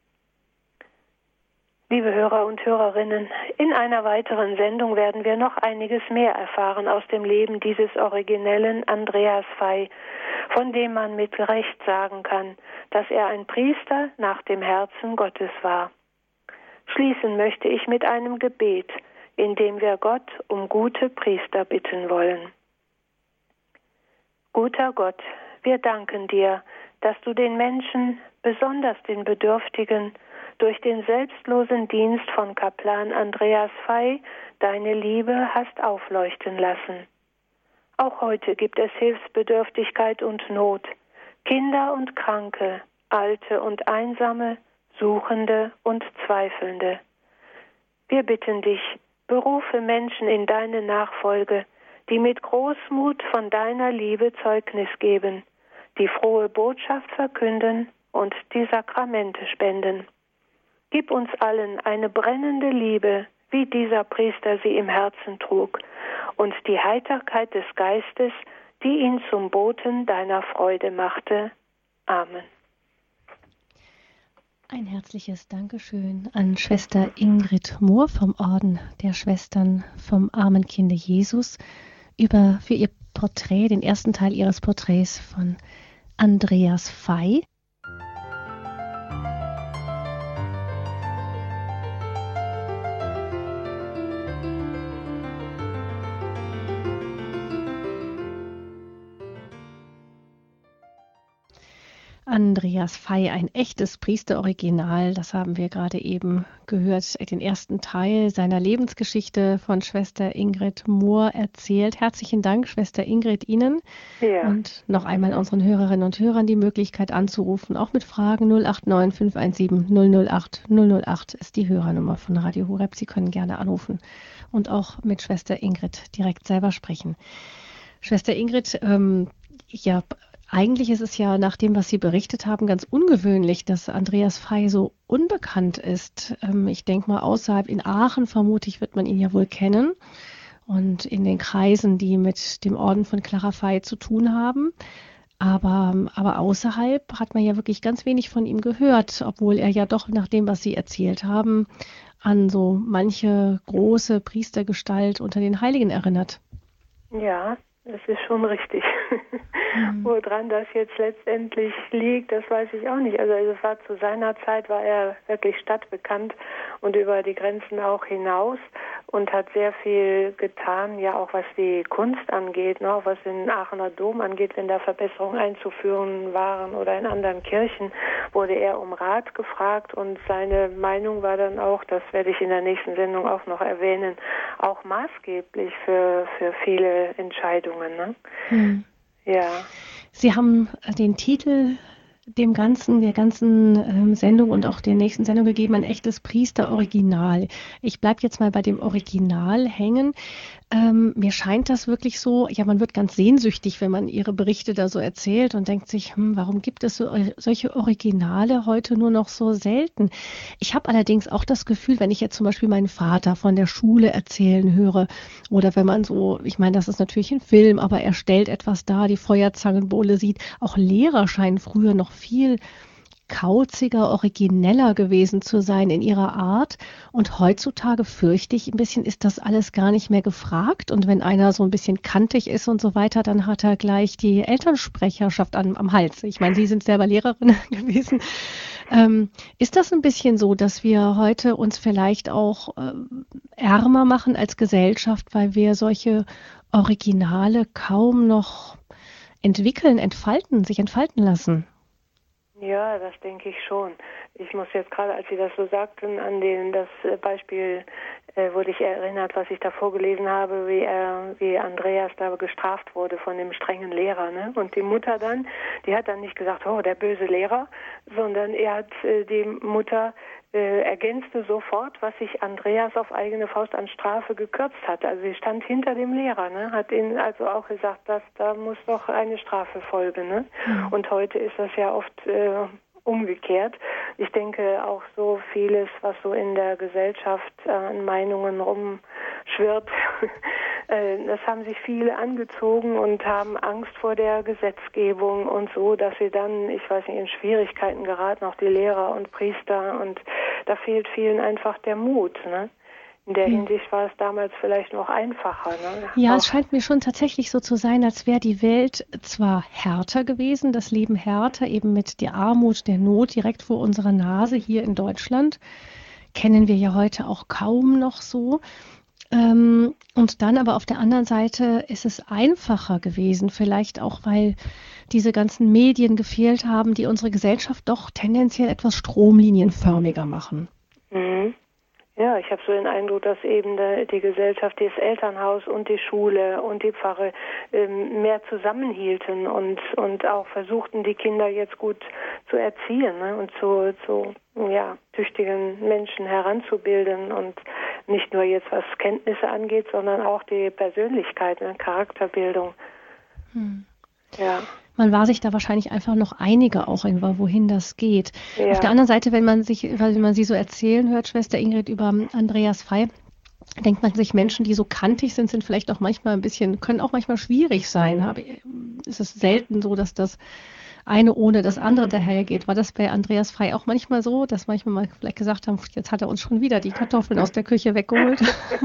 Liebe Hörer und Hörerinnen, in einer weiteren Sendung werden wir noch einiges mehr erfahren aus dem Leben dieses originellen Andreas Fey, von dem man mit Recht sagen kann, dass er ein Priester nach dem Herzen Gottes war. Schließen möchte ich mit einem Gebet, in dem wir Gott um gute Priester bitten wollen. Guter Gott, wir danken dir, dass du den Menschen, besonders den Bedürftigen, durch den selbstlosen Dienst von Kaplan Andreas Fey deine Liebe hast aufleuchten lassen. Auch heute gibt es Hilfsbedürftigkeit und Not, Kinder und Kranke, Alte und Einsame, Suchende und Zweifelnde. Wir bitten dich, berufe Menschen in deine Nachfolge, die mit Großmut von deiner Liebe Zeugnis geben, die frohe Botschaft verkünden und die Sakramente spenden. Gib uns allen eine brennende Liebe, wie dieser Priester sie im Herzen trug, und die Heiterkeit des Geistes, die ihn zum Boten deiner Freude machte. Amen. Ein herzliches Dankeschön an Schwester Ingrid Mohr vom Orden der Schwestern vom Armen Kinde Jesus über, für ihr Porträt, den ersten Teil ihres Porträts von Andreas Fey. Andreas Fey, ein echtes Priesteroriginal, das haben wir gerade eben gehört, den ersten Teil seiner Lebensgeschichte von Schwester Ingrid Mohr erzählt. Herzlichen Dank, Schwester Ingrid, Ihnen. Ja. Und noch einmal unseren Hörerinnen und Hörern die Möglichkeit anzurufen, auch mit Fragen. null acht neun fünf eins sieben null null acht null null acht ist die Hörernummer von Radio Horeb. Sie können gerne anrufen und auch mit Schwester Ingrid direkt selber sprechen. Schwester Ingrid, ähm, ja, eigentlich ist es ja nach dem, was Sie berichtet haben, ganz ungewöhnlich, dass Andreas Fey so unbekannt ist. Ich denke mal, außerhalb in Aachen, vermute ich, wird man ihn ja wohl kennen. Und in den Kreisen, die mit dem Orden von Clara Fey zu tun haben. Aber, aber außerhalb hat man ja wirklich ganz wenig von ihm gehört, obwohl er ja doch, nach dem, was Sie erzählt haben, an so manche große Priestergestalt unter den Heiligen erinnert. Ja, das ist schon richtig. Mhm. Woran das jetzt letztendlich liegt, das weiß ich auch nicht. Also es war zu seiner Zeit, war er wirklich stadtbekannt und über die Grenzen auch hinaus und hat sehr viel getan, ja auch was die Kunst angeht, ne, auch was den Aachener Dom angeht, wenn da Verbesserungen einzuführen waren oder in anderen Kirchen, wurde er um Rat gefragt und seine Meinung war dann auch, das werde ich in der nächsten Sendung auch noch erwähnen, auch maßgeblich für, für viele Entscheidungen. Ne? Mhm. Ja. Sie haben den Titel dem ganzen, der ganzen ähm, Sendung und auch der nächsten Sendung gegeben, ein echtes Priester-Original. Ich bleibe jetzt mal bei dem Original hängen. Ähm, mir scheint das wirklich so, ja, man wird ganz sehnsüchtig, wenn man Ihre Berichte da so erzählt und denkt sich, hm, warum gibt es so, solche Originale heute nur noch so selten? Ich habe allerdings auch das Gefühl, wenn ich jetzt zum Beispiel meinen Vater von der Schule erzählen höre oder wenn man so, ich meine, das ist natürlich ein Film, aber er stellt etwas dar, die Feuerzangenbowle sieht, auch Lehrer scheinen früher noch viel kauziger, origineller gewesen zu sein in ihrer Art. Und heutzutage fürchte ich ein bisschen, ist das alles gar nicht mehr gefragt. Und wenn einer so ein bisschen kantig ist und so weiter, dann hat er gleich die Elternsprecherschaft am, am Hals. Ich meine, Sie sind selber Lehrerin gewesen. Ähm, ist das ein bisschen so, dass wir heute uns vielleicht auch äh, ärmer machen als Gesellschaft, weil wir solche Originale kaum noch entwickeln, entfalten, sich entfalten lassen? Ja, das denke ich schon. ich muss jetzt gerade, als Sie das so sagten, an den, das Beispiel äh, wurde ich erinnert, was ich da vorgelesen habe, wie er, wie Andreas da gestraft wurde von dem strengen Lehrer, ne? Und die Mutter dann, die hat dann nicht gesagt, oh, der böse Lehrer, sondern er hat, äh, die Mutter äh, ergänzte sofort, was sich Andreas auf eigene Faust an Strafe gekürzt hatte. Also sie stand hinter dem Lehrer, ne? Hat ihn also auch gesagt, dass da muss doch eine Strafe folgen, ne? Mhm. Und heute ist das ja oft äh, umgekehrt. Ich denke auch so vieles, was so in der Gesellschaft äh, an Meinungen rumschwirrt, äh, das haben sich viele angezogen und haben Angst vor der Gesetzgebung und so, dass sie dann, ich weiß nicht, in Schwierigkeiten geraten, auch die Lehrer und Priester, und da fehlt vielen einfach der Mut, ne? In der Hinsicht war es damals vielleicht noch einfacher. Ne? Ja, Auch es scheint mir schon tatsächlich so zu sein, als wäre die Welt zwar härter gewesen, das Leben härter, eben mit der Armut, der Not direkt vor unserer Nase hier in Deutschland. Kennen wir ja heute auch kaum noch so. Ähm, und dann aber auf der anderen Seite ist es einfacher gewesen, vielleicht auch, weil diese ganzen Medien gefehlt haben, die unsere Gesellschaft doch tendenziell etwas stromlinienförmiger machen. Mhm. Ja, ich habe so den Eindruck, dass eben die Gesellschaft, das Elternhaus und die Schule und die Pfarre ähm, mehr zusammenhielten und und auch versuchten, die Kinder jetzt gut zu erziehen, ne, und zu, zu ja, tüchtigen Menschen heranzubilden, und nicht nur jetzt was Kenntnisse angeht, sondern auch die Persönlichkeit, ne, Charakterbildung. Hm. Ja. Man war sich da wahrscheinlich einfach noch einiger auch, wohin das geht. Ja. Auf der anderen Seite, wenn man sich, wenn man sie so erzählen hört, Schwester Ingrid, über Andreas Fey, denkt man sich, Menschen, die so kantig sind, sind vielleicht auch manchmal ein bisschen, können auch manchmal schwierig sein. Es ist selten so, dass das eine ohne das andere dahergeht. War das bei Andreas Fey auch manchmal so, dass manchmal mal vielleicht gesagt haben, jetzt hat er uns schon wieder die Kartoffeln aus der Küche weggeholt?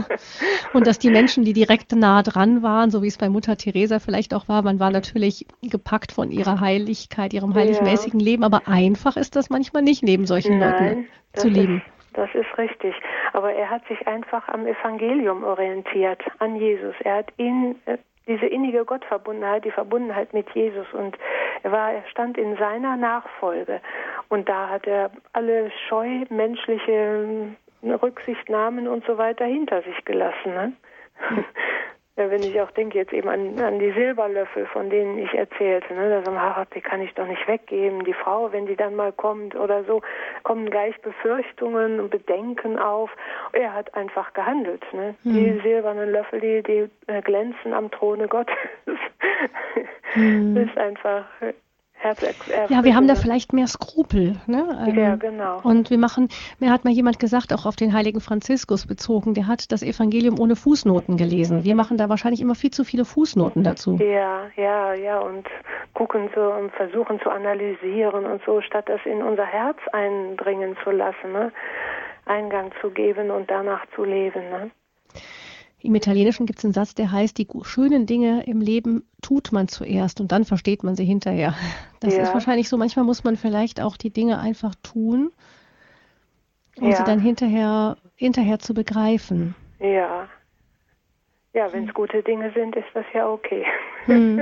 Und dass die Menschen, die direkt nah dran waren, so wie es bei Mutter Teresa vielleicht auch war, man war natürlich gepackt von ihrer Heiligkeit, ihrem heiligmäßigen ja. Leben, aber einfach ist das manchmal nicht, neben solchen Nein, Leuten zu leben. Ist, das ist richtig. Aber er hat sich einfach am Evangelium orientiert, an Jesus. Er hat ihn, diese innige Gottverbundenheit, die Verbundenheit mit Jesus, und er war, er stand in seiner Nachfolge, und da hat er alle scheu menschliche Rücksichtnahmen und so weiter hinter sich gelassen. Ne? Ja, wenn ich auch denke jetzt eben an, an die Silberlöffel, von denen ich erzählte, ne, da sagen wir, ach, die kann ich doch nicht weggeben. Die Frau, wenn die dann mal kommt oder so, kommen gleich Befürchtungen und Bedenken auf. Er hat einfach gehandelt. Ne? Hm. Die silbernen Löffel, die, die äh, glänzen am Throne Gottes. Hm. Das ist einfach herzerfüllt. Ja, wir haben da vielleicht mehr Skrupel. Ne? Ähm, ja, genau. Und wir machen, mir hat mal jemand gesagt, auch auf den heiligen Franziskus bezogen, der hat das Evangelium ohne Fußnoten gelesen. Wir machen da wahrscheinlich immer viel zu viele Fußnoten dazu. Ja, ja, ja, und gucken so und versuchen zu analysieren und so, statt das in unser Herz eindringen zu lassen, ne? Eingang zu geben und danach zu leben. Ne? Im Italienischen gibt es einen Satz, der heißt, die schönen Dinge im Leben tut man zuerst und dann versteht man sie hinterher. Das ja. ist wahrscheinlich so, manchmal muss man vielleicht auch die Dinge einfach tun, um ja. sie dann hinterher, hinterher zu begreifen. Ja, ja, wenn es gute Dinge sind, ist das ja okay. Hm.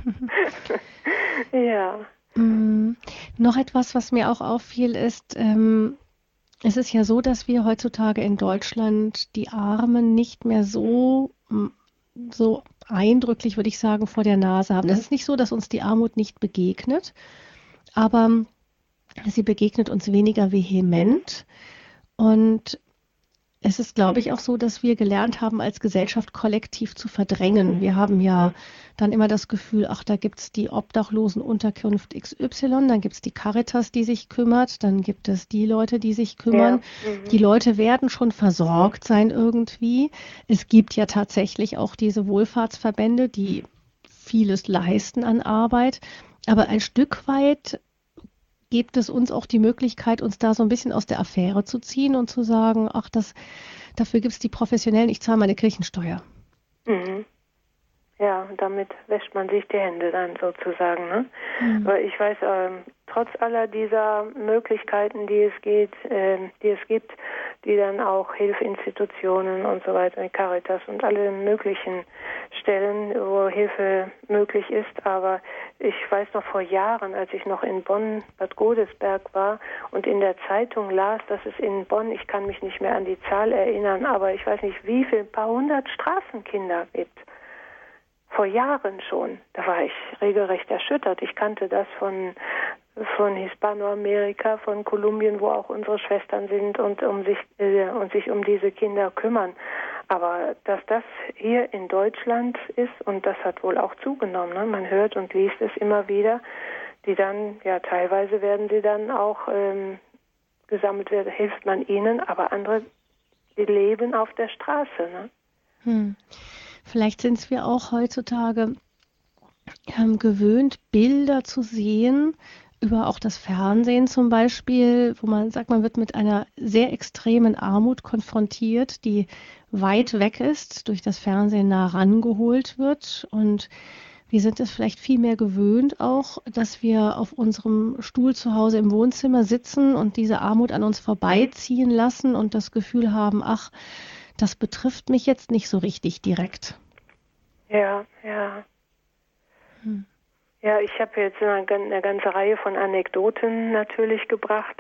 ja. Hm. Noch etwas, was mir auch auffiel, ist, ähm, es ist ja so, dass wir heutzutage in Deutschland die Armen nicht mehr so, so eindrücklich, würde ich sagen, vor der Nase haben. Es ist nicht so, dass uns die Armut nicht begegnet, aber sie begegnet uns weniger vehement. Und es ist, glaube ich, auch so, dass wir gelernt haben, als Gesellschaft kollektiv zu verdrängen. Wir haben ja dann immer das Gefühl, ach, da gibt es die Obdachlosenunterkunft X Y, dann gibt es die Caritas, die sich kümmert, dann gibt es die Leute, die sich kümmern. Ja. Mhm. Die Leute werden schon versorgt sein irgendwie. Es gibt ja tatsächlich auch diese Wohlfahrtsverbände, die vieles leisten an Arbeit. Aber ein Stück weit gibt es uns auch die Möglichkeit, uns da so ein bisschen aus der Affäre zu ziehen und zu sagen, ach, das, dafür gibt es die Professionellen, ich zahle meine Kirchensteuer. Mhm. Ja, damit wäscht man sich die Hände dann sozusagen. Ne? Mhm. Aber ich weiß, ähm, trotz aller dieser Möglichkeiten, die es geht, äh, die es gibt, die dann auch Hilfeinstitutionen und so weiter, Caritas und alle möglichen Stellen, wo Hilfe möglich ist. Aber ich weiß noch vor Jahren, als ich noch in Bonn, Bad Godesberg war und in der Zeitung las, dass es in Bonn, ich kann mich nicht mehr an die Zahl erinnern, aber ich weiß nicht, wie viel, ein paar hundert Straßenkinder gibt. Vor Jahren schon. Da war ich regelrecht erschüttert. Ich kannte das von von Hispanoamerika, von Kolumbien, wo auch unsere Schwestern sind und um sich äh, und sich um diese Kinder kümmern. Aber dass das hier in Deutschland ist, und das hat wohl auch zugenommen, ne? Man hört und liest es immer wieder, die dann, ja teilweise werden sie dann auch ähm, gesammelt werden, hilft man ihnen, aber andere, die leben auf der Straße. Ne? Hm. Vielleicht sind wir auch heutzutage ähm, gewöhnt, Bilder zu sehen, über auch das Fernsehen zum Beispiel, wo man sagt, man wird mit einer sehr extremen Armut konfrontiert, die weit weg ist, durch das Fernsehen nah rangeholt wird. Und wir sind es vielleicht viel mehr gewöhnt auch, dass wir auf unserem Stuhl zu Hause im Wohnzimmer sitzen und diese Armut an uns vorbeiziehen lassen und das Gefühl haben, ach, das betrifft mich jetzt nicht so richtig direkt. Ja, ja. Hm. Ja, ich habe jetzt eine, eine ganze Reihe von Anekdoten natürlich gebracht.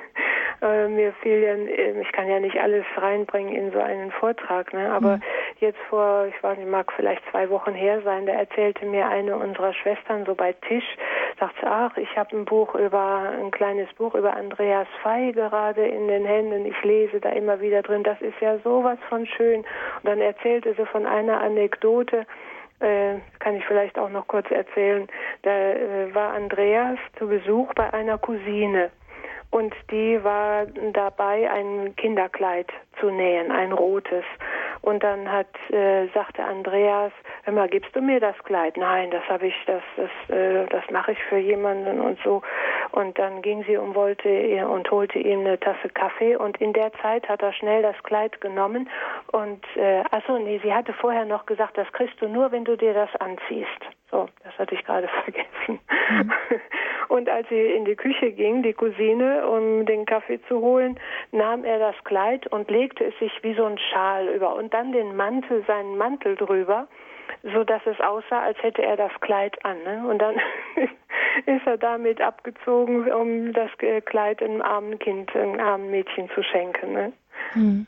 äh, mir fiel ja, ich kann ja nicht alles reinbringen in so einen Vortrag, ne? Aber mhm. jetzt vor, ich weiß nicht, mag vielleicht zwei Wochen her sein, da erzählte mir eine unserer Schwestern so bei Tisch, sagte, ach, ich habe ein Buch über, ein kleines Buch über Andreas Fey gerade in den Händen, ich lese da immer wieder drin, das ist ja sowas von schön. Und dann erzählte sie von einer Anekdote, Äh, kann ich vielleicht auch noch kurz erzählen. Da äh, war Andreas zu Besuch bei einer Cousine und die war dabei, ein Kinderkleid zu nähen, ein rotes. Und dann hat äh, sagte Andreas, hör mal, gibst du mir das Kleid? Nein, das habe ich, das, das, äh, das mache ich für jemanden und so. Und dann ging sie und wollte und holte ihm eine Tasse Kaffee und in der Zeit hat er schnell das Kleid genommen und äh, achso, nee, sie hatte vorher noch gesagt, das kriegst du nur, wenn du dir das anziehst. So, das hatte ich gerade vergessen. Mhm. Und als sie in die Küche ging, die Cousine, um den Kaffee zu holen, nahm er das Kleid und legte es sich wie so ein Schal über und dann den Mantel, seinen Mantel drüber, so dass es aussah, als hätte er das Kleid an. Ne? Und dann ist er damit abgezogen, um das Kleid einem armen Kind, einem armen Mädchen zu schenken. Ne? Hm.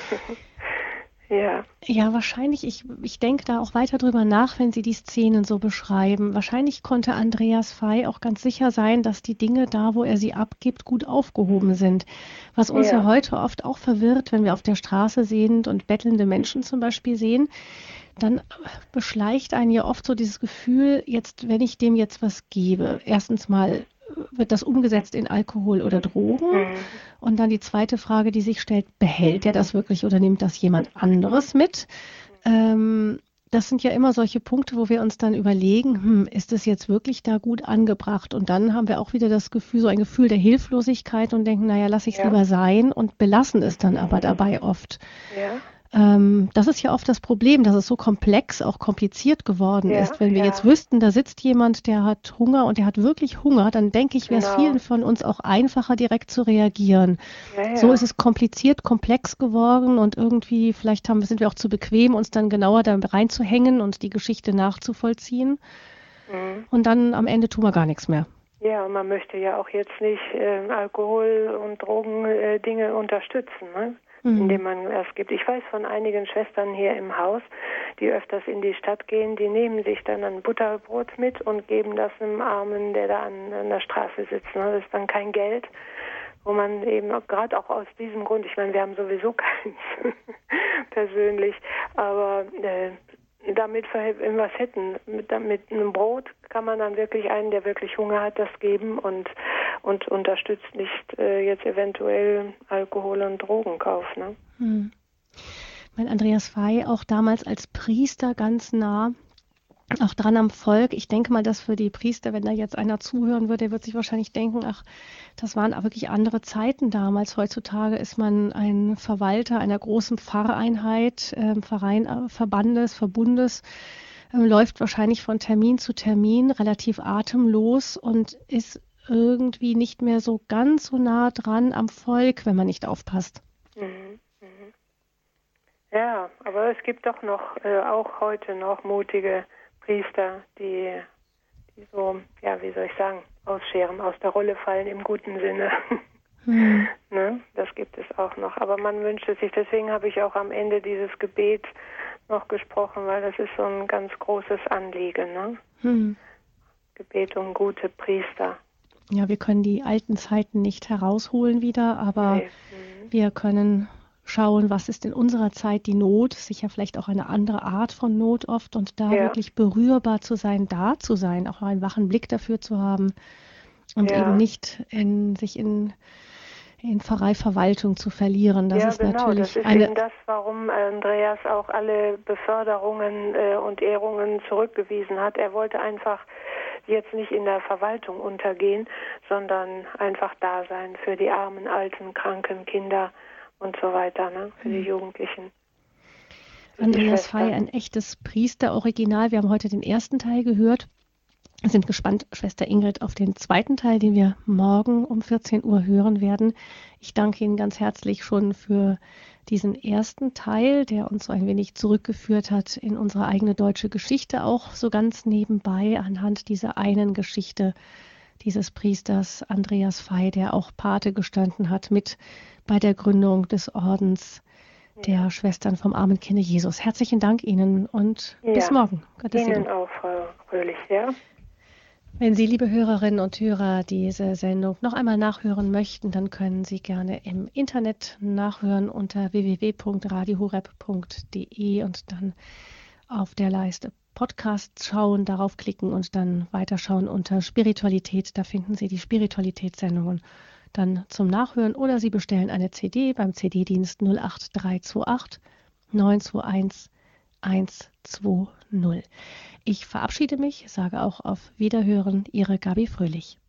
Ja. Ja, wahrscheinlich, ich, ich denke da auch weiter drüber nach, wenn Sie die Szenen so beschreiben. Wahrscheinlich konnte Andreas Fey auch ganz sicher sein, dass die Dinge da, wo er sie abgibt, gut aufgehoben sind. Was uns ja, ja heute oft auch verwirrt, wenn wir auf der Straße sind und bettelnde Menschen zum Beispiel sehen, dann beschleicht einen ja oft so dieses Gefühl, jetzt, wenn ich dem jetzt was gebe, erstens mal wird das umgesetzt in Alkohol oder Drogen? Mhm. Und dann die zweite Frage, die sich stellt, behält er das wirklich oder nimmt das jemand anderes mit? Ähm, das sind ja immer solche Punkte, wo wir uns dann überlegen, hm, ist es jetzt wirklich da gut angebracht? Und dann haben wir auch wieder das Gefühl, so ein Gefühl der Hilflosigkeit und denken, naja, lass ich es ja. lieber sein und belassen es dann aber dabei oft. Ja. Ähm, das ist ja oft das Problem, dass es so komplex, auch kompliziert geworden ja, ist. Wenn wir ja. jetzt wüssten, da sitzt jemand, der hat Hunger und der hat wirklich Hunger, dann denke ich, wäre es genau. vielen von uns auch einfacher, direkt zu reagieren. Ja, ja. So ist es kompliziert, komplex geworden und irgendwie, vielleicht haben, sind wir auch zu bequem, uns dann genauer da reinzuhängen und die Geschichte nachzuvollziehen. Mhm. Und dann am Ende tun wir gar nichts mehr. Ja, und man möchte ja auch jetzt nicht äh, Alkohol- und Drogen-Dinge äh, unterstützen, ne? Indem man es gibt. Ich weiß von einigen Schwestern hier im Haus, die öfters in die Stadt gehen, die nehmen sich dann ein Butterbrot mit und geben das einem Armen, der da an, an der Straße sitzt. Das ist dann kein Geld, wo man eben gerade auch aus diesem Grund, ich meine, wir haben sowieso keins persönlich, aber äh, damit was hätten. Mit, mit einem Brot kann man dann wirklich einen, der wirklich Hunger hat, das geben und und unterstützt nicht äh, jetzt eventuell Alkohol- und Drogenkauf. Ne? Hm. Mein Andreas Fey auch damals als Priester ganz nah, auch dran am Volk. Ich denke mal, dass für die Priester, wenn da jetzt einer zuhören würde, der wird sich wahrscheinlich denken, ach, das waren aber wirklich andere Zeiten damals. Heutzutage ist man ein Verwalter einer großen Pfarreinheit, äh, Verein, äh, Verbandes, Verbundes, äh, läuft wahrscheinlich von Termin zu Termin, relativ atemlos und ist irgendwie nicht mehr so ganz so nah dran am Volk, wenn man nicht aufpasst. Mhm. Mhm. Ja, aber es gibt doch noch, äh, auch heute noch mutige Priester, die, die so, ja, wie soll ich sagen, ausscheren, aus der Rolle fallen im guten Sinne. Hm. Ne? Das gibt es auch noch. Aber man wünscht es sich, deswegen habe ich auch am Ende dieses Gebet noch gesprochen, weil das ist so ein ganz großes Anliegen. Ne? Hm. Gebet um gute Priester. Ja, wir können die alten Zeiten nicht herausholen wieder, aber nee. mhm. wir können schauen, was ist in unserer Zeit die Not, sicher vielleicht auch eine andere Art von Not oft, und da ja. wirklich berührbar zu sein, da zu sein, auch einen wachen Blick dafür zu haben und ja. eben nicht in, sich in, in Pfarreiverwaltung zu verlieren. Das ja, ist genau. natürlich das ist eine eben das, warum Andreas auch alle Beförderungen äh, und Ehrungen zurückgewiesen hat. Er wollte einfach jetzt nicht in der Verwaltung untergehen, sondern einfach da sein für die armen, alten, kranken Kinder und so weiter, ne? Für die Jugendlichen. Für Andreas Fey, ein echtes Priester-Original. Wir haben heute den ersten Teil gehört. Wir sind gespannt, Schwester Ingrid, auf den zweiten Teil, den wir morgen um vierzehn Uhr hören werden. Ich danke Ihnen ganz herzlich schon für diesen ersten Teil, der uns so ein wenig zurückgeführt hat in unsere eigene deutsche Geschichte, auch so ganz nebenbei anhand dieser einen Geschichte dieses Priesters Andreas Fey, der auch Pate gestanden hat mit bei der Gründung des Ordens der ja. Schwestern vom Armen Kinde Jesus. Herzlichen Dank Ihnen und ja. bis morgen. Gottes Ihnen Segen. Auch, Frau Fröhlich, ja. Wenn Sie, liebe Hörerinnen und Hörer, diese Sendung noch einmal nachhören möchten, dann können Sie gerne im Internet nachhören unter w w w punkt radio horeb punkt d e und dann auf der Leiste Podcast schauen, darauf klicken und dann weiterschauen unter Spiritualität. Da finden Sie die Spiritualitätssendungen dann zum Nachhören, oder Sie bestellen eine C D beim C D-Dienst null acht drei zwei acht neun zwei eins eins zwei null. Ich verabschiede mich, sage auch auf Wiederhören, Ihre Gabi Fröhlich.